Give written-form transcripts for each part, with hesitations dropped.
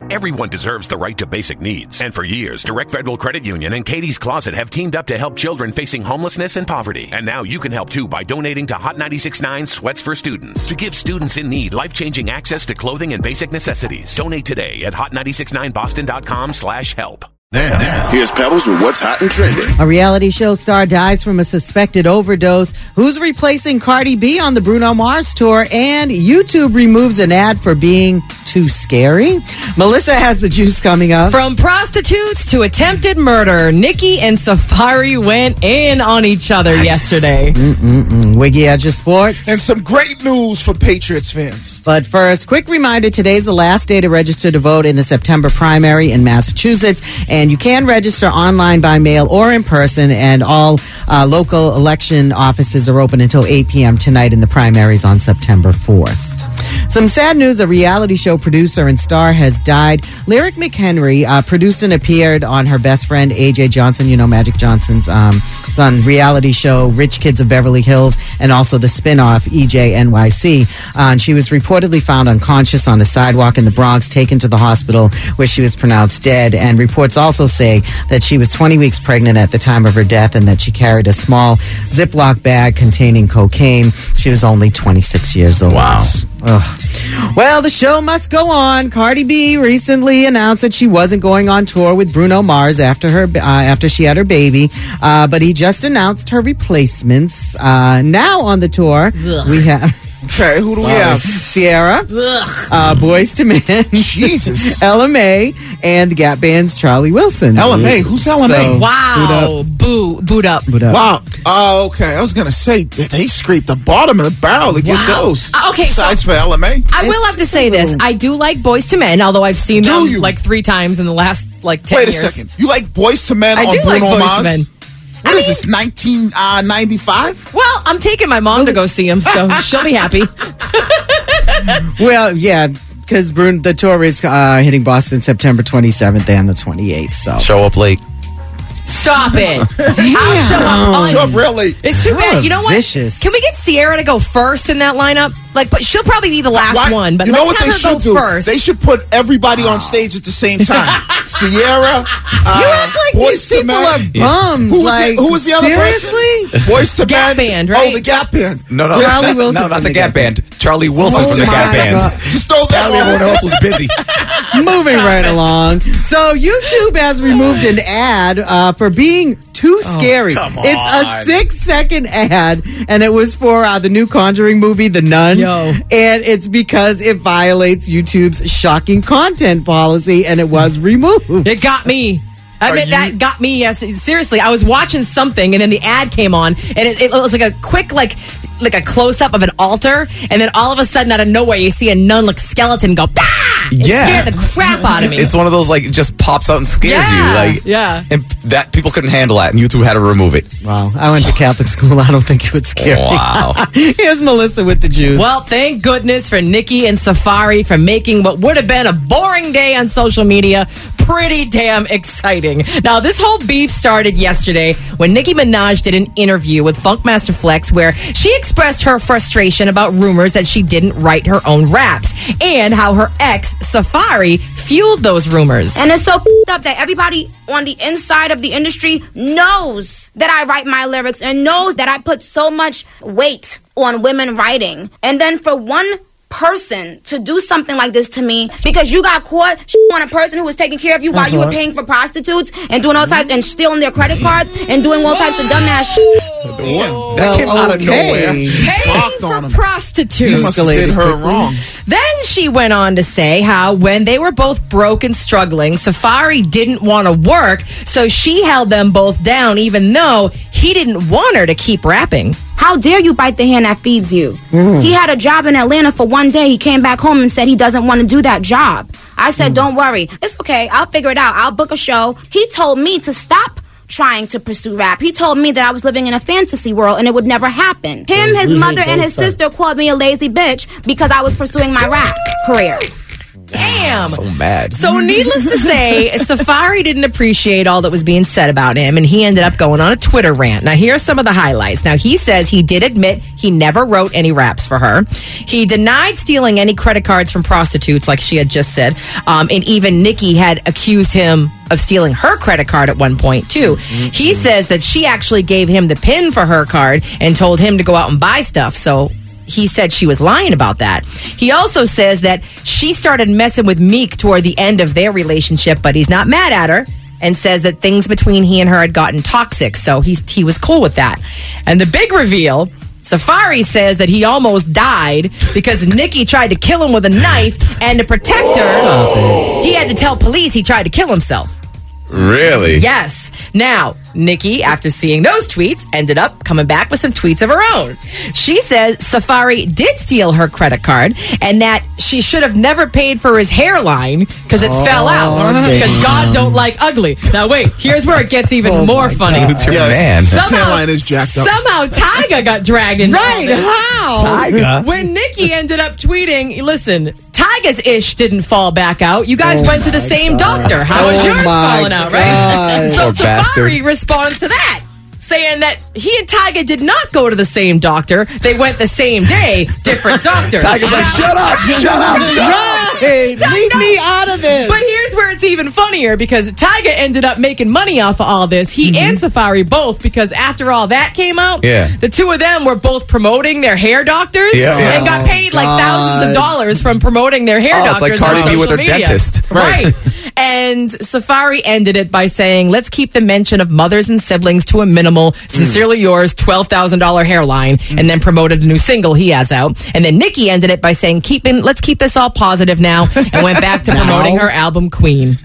Everyone deserves the right to basic needs. And for years, Direct Federal Credit Union and Katie's Closet have teamed up to help children facing homelessness and poverty. And now you can help too by donating to Hot 96.9 Sweats for Students to give students in need life-changing access to clothing and basic necessities. Donate today at hot969boston.com/help. Now, here's Pebbles with what's hot and trending. A reality show star dies from a suspected overdose. Who's replacing Cardi B on the Bruno Mars tour? And YouTube removes an ad for being too scary. Melissa has the juice coming up. From prostitutes to attempted murder, Nicki and Safari went in on each other yesterday. Wiggy at your sports. And some great news for Patriots fans. But first, quick reminder, today's the last day to register to vote in the September primary in Massachusetts. And you can register online, by mail, or in person. And all local election offices are open until 8 p.m. tonight in the primaries on September 4th. Some sad news, a reality show producer and star has died. Lyric McHenry produced and appeared on her best friend, A.J. Johnson, you know, Magic Johnson's son, reality show, Rich Kids of Beverly Hills, and also the spinoff, EJ NYC. And she was reportedly found unconscious on the sidewalk in the Bronx, taken to the hospital where she was pronounced dead. And reports also say that she was 20 weeks pregnant at the time of her death and that she carried a small Ziploc bag containing cocaine. She was only 26 years old. Wow. Ugh. Well, the show must go on. Cardi B recently announced that she wasn't going on tour with Bruno Mars after she had her baby, but he just announced her replacements. Now on the tour, we have... Okay, who do we have? Sierra, Boyz II Men, Jesus, LMA, and the Gap Band's Charlie Wilson. LMA? Who's LMA? So, Wow. Boot up. Wow. Okay, I was going to say, they scraped the bottom of the barrel to get those. Okay, Besides for LMA? I will have to say this. I do like Boyz II Men, although I've seen them like 3 times in the last 10 years. Wait a second. You like Boyz II Men I on do Bruno like Boyz Mars? II Men. What is this, 1995? Well, I'm taking my mom to go see him, so she'll be happy. Well, yeah, because the tour is hitting Boston September 27th and the 28th. So Show up late. Stop it. I'll show up. Show up real late. It's too bad. You know what? Vicious. Can we get Sierra to go first in that lineup? Like, but she'll probably be the last one. But you know let's what have they her go should do? first. They should put everybody on stage at the same time. Sierra. You act like these people are bums. Who was the other seriously? person? Boyz II Gap Men. Band, right? Oh, the Gap Band. No. Charlie Wilson No, not from the the Gap Gap Band. Charlie Wilson Oh from the Gap my Band. God. Just throw that Apparently everyone on. else was busy. Moving right along. So YouTube has removed an ad for being too scary. come on. It's a 6-second ad, and it was for the new Conjuring movie, The Nun. Yo. And it's because it violates YouTube's shocking content policy, and it was removed. It got me. That got me. Yes, seriously. I was watching something, and then the ad came on, and it was like a quick, like a close up of an altar, and then all of a sudden, out of nowhere, you see a nun like skeleton go. Bah! It scared the crap out of me. It's one of those, like, it just pops out and scares you. Like, and that people couldn't handle that, and YouTube had to remove it. Wow. I went to Catholic school. I don't think it would scare me. Wow. Here's Melissa with the juice. Well, thank goodness for Nicki and Safari for making what would have been a boring day on social media pretty damn exciting. Now, this whole beef started yesterday when Nicki Minaj did an interview with Funkmaster Flex where she expressed her frustration about rumors that she didn't write her own raps and how her ex, Safari, fueled those rumors. And it's so up that everybody on the inside of the industry knows that I write my lyrics and knows that I put so much weight on women writing. And then for one person to do something like this to me because you got caught on a person who was taking care of you while you were paying for prostitutes and doing all types and stealing their credit cards and doing all types of dumbass shit. That came out of nowhere. Paying for prostitutes. You must have did her wrong. Then she went on to say how when they were both broke and struggling, Safari didn't want to work, so she held them both down even though he didn't want her to keep rapping. How dare you bite the hand that feeds you? He had a job in Atlanta for one day. He came back home and said he doesn't want to do that job. I said, don't worry. It's okay. I'll figure it out. I'll book a show. He told me to stop trying to pursue rap. He told me that I was living in a fantasy world and it would never happen. His mother, and his sister called me a lazy bitch because I was pursuing my rap career. Damn. So mad. So needless to say, Safaree didn't appreciate all that was being said about him, and he ended up going on a Twitter rant. Now, here are some of the highlights. Now, he says he did admit he never wrote any raps for her. He denied stealing any credit cards from prostitutes, like she had just said. And even Nicki had accused him of stealing her credit card at one point, too. He says that she actually gave him the PIN for her card and told him to go out and buy stuff. So he said she was lying about that. He also says that she started messing with Meek toward the end of their relationship, but he's not mad at her, and says that things between he and her had gotten toxic, so he was cool with that. And the big reveal, Safaree says that he almost died because Nicki tried to kill him with a knife, and to protect her, he had to tell police he tried to kill himself. Really? Yes. Now, Nicki, after seeing those tweets, ended up coming back with some tweets of her own. She says Safaree did steal her credit card and that she should have never paid for his hairline because it fell out. Because God don't like ugly. Now, wait, here's where it gets even more funny. Who's your man? His hairline is jacked up. Somehow Tyga got dragged into Right, how? Tyga? When Nicki ended up tweeting, listen, Tyga's ish didn't fall back out. You guys went to the same doctor. How is yours falling out, right? So Poor bastard. Safaree responds to that, saying that he and Tyga did not go to the same doctor. They went the same day, different doctor. Tyga's like, shut up, shut up, shut up. Hey, leave me out of this. But here's where it's even funnier, because Tyga ended up making money off of all this. He and Safaree both, because after all that came out, the two of them were both promoting their hair doctors and got paid like thousands of dollars from promoting their hair doctors. It's like Cardi B with her media. dentist. Right. And Safaree ended it by saying, let's keep the mention of mothers and siblings to a minimal. Sincerely yours, $12,000 hairline, and then promoted a new single he has out. And then Nicki ended it by saying, let's keep this all positive now, and went back to promoting her album Queen.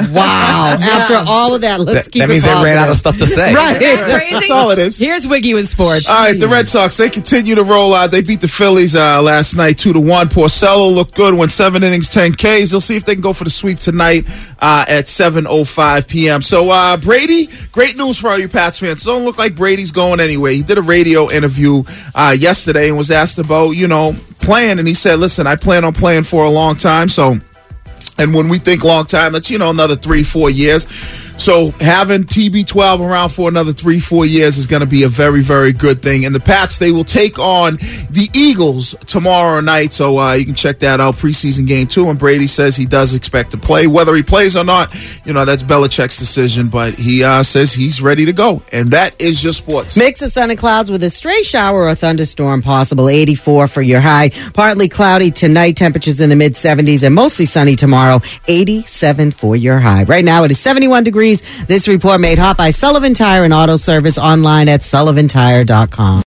Wow. After all of that, let's keep it positive. That means they ran out of stuff to say. Right. That's all it is. Here's Wiggy with sports. All right, the Red Sox, they continue to roll out. They beat the Phillies last night 2-1. Porcello looked good, went 7 innings, 10 Ks. They'll see if they can go for the sweep tonight at 7:05 p.m. So, Brady, great news for all you Pats fans. Don't look like Brady's going anywhere. He did a radio interview yesterday and was asked about, playing, and he said, listen, I plan on playing for a long time, so, and when we think long time, that's, another 3-4 years. So having TB12 around for another 3-4 years is going to be a very, very good thing. And the Pats, they will take on the Eagles tomorrow night. So you can check that out, preseason game 2. And Brady says he does expect to play. Whether he plays or not, that's Belichick's decision. But he says he's ready to go. And that is your sports. Mix of sun and clouds with a stray shower or thunderstorm possible. 84 for your high. Partly cloudy tonight. Temperatures in the mid-70s and mostly sunny tomorrow. 87 for your high. Right now it is 71 degrees. This report made hot by Sullivan Tire and Auto Service, online at sullivantire.com.